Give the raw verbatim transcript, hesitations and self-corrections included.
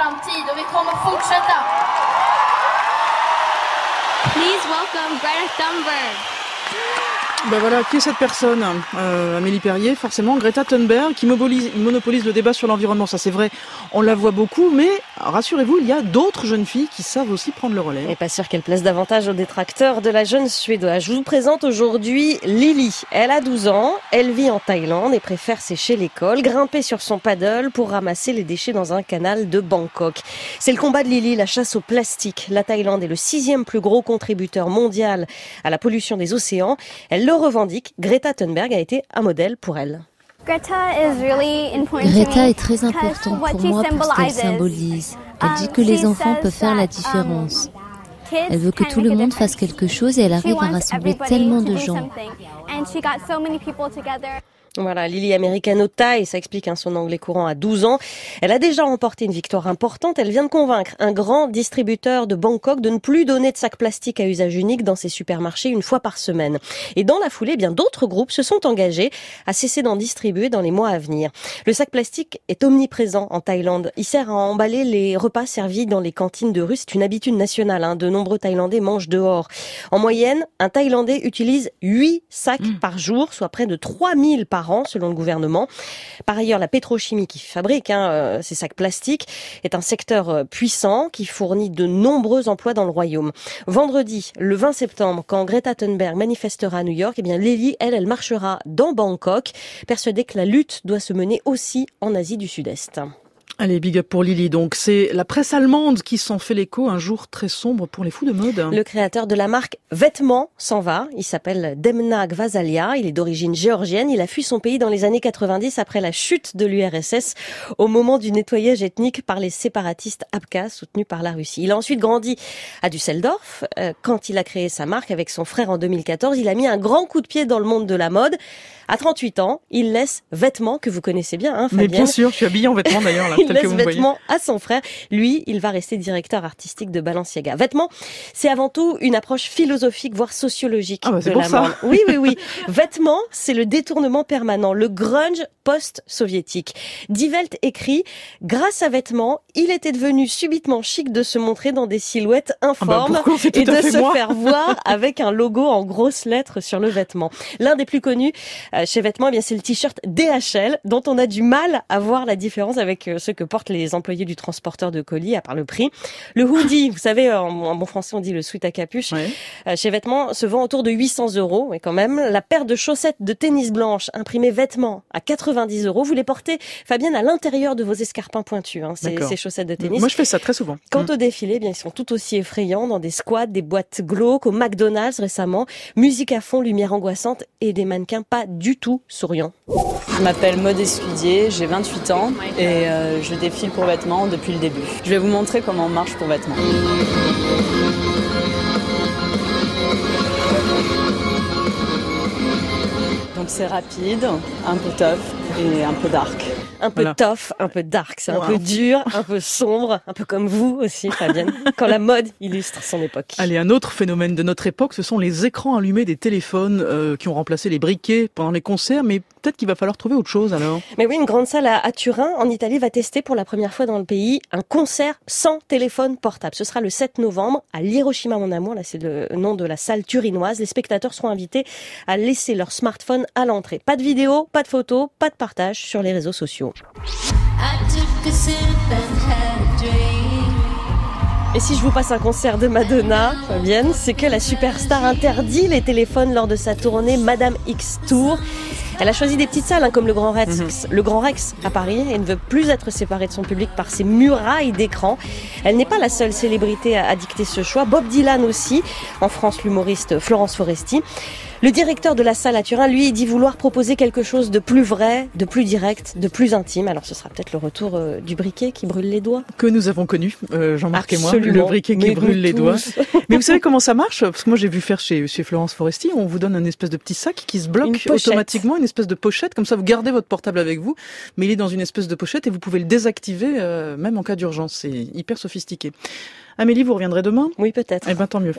framtid och vi kommer fortsätta. Please welcome Greta Thunberg. Ben voilà, qui est cette personne euh, Amélie Perrier, forcément, Greta Thunberg, qui monopolise, monopolise le débat sur l'environnement, ça c'est vrai, on la voit beaucoup, mais rassurez-vous, il y a d'autres jeunes filles qui savent aussi prendre le relais. Et pas sûr qu'elle plaise davantage aux détracteurs de la jeune Suédoise. Je vous présente aujourd'hui Lily. Elle a douze ans, elle vit en Thaïlande et préfère sécher l'école, grimper sur son paddle pour ramasser les déchets dans un canal de Bangkok. C'est le combat de Lily, la chasse au plastique. La Thaïlande est le sixième plus gros contributeur mondial à la pollution des océans. Elle le revendique, Greta Thunberg a été un modèle pour elle. Greta est très importante pour moi pour ce qu'elle symbolise. Elle dit que les enfants peuvent faire la différence. Elle veut que tout le monde fasse quelque chose et elle arrive à rassembler tellement de gens. Voilà, Lily Americano Thai, ça explique hein, son anglais courant à douze ans. Elle a déjà remporté une victoire importante. Elle vient de convaincre un grand distributeur de Bangkok de ne plus donner de sacs plastiques à usage unique dans ses supermarchés une fois par semaine. Et dans la foulée, eh bien d'autres groupes se sont engagés à cesser d'en distribuer dans les mois à venir. Le sac plastique est omniprésent en Thaïlande. Il sert à emballer les repas servis dans les cantines de rue. C'est une habitude nationale. Hein. De nombreux Thaïlandais mangent dehors. En moyenne, un Thaïlandais utilise huit sacs mmh. par jour, soit près de trois mille par an, selon le gouvernement. Par ailleurs, la pétrochimie qui fabrique hein, ces sacs plastiques est un secteur puissant qui fournit de nombreux emplois dans le royaume. Vendredi, le vingt septembre, quand Greta Thunberg manifestera à New York, eh bien Lily, elle, elle marchera dans Bangkok, persuadée que la lutte doit se mener aussi en Asie du Sud-Est. Allez, big up pour Lily. Donc, c'est la presse allemande qui s'en fait l'écho, un jour très sombre pour les fous de mode. Le créateur de la marque Vêtements s'en va. Il s'appelle Demna Gvasalia. Il est d'origine géorgienne. Il a fui son pays dans les années quatre-vingt-dix après la chute de l'U R S S au moment du nettoyage ethnique par les séparatistes abkhazes soutenus par la Russie. Il a ensuite grandi à Düsseldorf. Quand il a créé sa marque avec son frère en deux mille quatorze, il a mis un grand coup de pied dans le monde de la mode. À trente-huit ans, il laisse Vêtements, que vous connaissez bien, hein, Fabienne. Mais bien sûr, je suis habillée en vêtements d'ailleurs, là, il tel laisse que vous Vêtements à son frère. Lui, il va rester directeur artistique de Balenciaga. Vêtements, c'est avant tout une approche philosophique, voire sociologique ah bah, de la ça. mode. Oui, oui, oui. Vêtements, c'est le détournement permanent, le grunge post-soviétique. Die Welt écrit, grâce à Vêtements, il était devenu subitement chic de se montrer dans des silhouettes informes ah bah et de se moi. faire voir avec un logo en grosses lettres sur le vêtement. L'un des plus connus euh, chez Vêtements, eh bien, c'est le t-shirt D H L, dont on a du mal à voir la différence avec ceux que portent les employés du transporteur de colis, à part le prix. Le hoodie, vous savez, en bon français, on dit le sweat à capuche, oui. euh, chez Vêtements, se vend autour de huit cents euros, mais quand même. La paire de chaussettes de tennis blanches imprimées Vêtements à quatre-vingt-dix euros. Vous les portez, Fabienne, à l'intérieur de vos escarpins pointus, hein, ces, ces chaussettes de tennis. Moi, je fais ça très souvent. Quant mmh. au défilé, eh bien, ils sont tout aussi effrayants dans des squats, des boîtes glauques, au McDonald's récemment. Musique à fond, lumière angoissante et des mannequins pas du tout souriants. Je m'appelle Maud Escudier, j'ai vingt-huit ans et euh, je défile pour Vêtements depuis le début. Je vais vous montrer comment on marche pour Vêtements. Donc c'est rapide, un peu tough et un peu dark. Un peu voilà. tough, un peu dark, c'est wow. un peu dur, un peu sombre, un peu comme vous aussi, Fabienne, quand la mode illustre son époque. Allez, un autre phénomène de notre époque, ce sont les écrans allumés des téléphones euh, qui ont remplacé les briquets pendant les concerts, mais peut-être qu'il va falloir trouver autre chose alors. Mais oui, une grande salle à, à Turin, en Italie, va tester pour la première fois dans le pays un concert sans téléphone portable. Ce sera le sept novembre à l'Hiroshima Mon Amour, là c'est le nom de la salle turinoise. Les spectateurs seront invités à laisser leur smartphone à l'entrée. Pas de vidéo, pas de photos, pas de partage sur les réseaux sociaux. Et si je vous passe un concert de Madonna, Fabienne, c'est que la superstar interdit les téléphones lors de sa tournée Madame X Tour. Elle a choisi des petites salles hein, comme le Grand Rex, mm-hmm. le Grand Rex à Paris et ne veut plus être séparée de son public par ses murailles d'écran. Elle n'est pas la seule célébrité à, à dicter ce choix. Bob Dylan aussi, en France l'humoriste Florence Foresti. Le directeur de la salle à Turin, lui, dit vouloir proposer quelque chose de plus vrai, de plus direct, de plus intime. Alors ce sera peut-être le retour euh, du briquet qui brûle les doigts. Que nous avons connu, euh, Jean-Marc Absolument. et moi, le briquet qui Mais brûle les tous. doigts. Mais vous savez comment ça marche ? Parce que moi j'ai vu faire chez, chez Florence Foresti, on vous donne un espèce de petit sac qui se bloque une automatiquement, une espèce de pochette, comme ça vous gardez votre portable avec vous, mais il est dans une espèce de pochette et vous pouvez le désactiver euh, même en cas d'urgence. C'est hyper sophistiqué. Amélie, vous reviendrez demain ? Oui, peut-être. Eh ben tant mieux.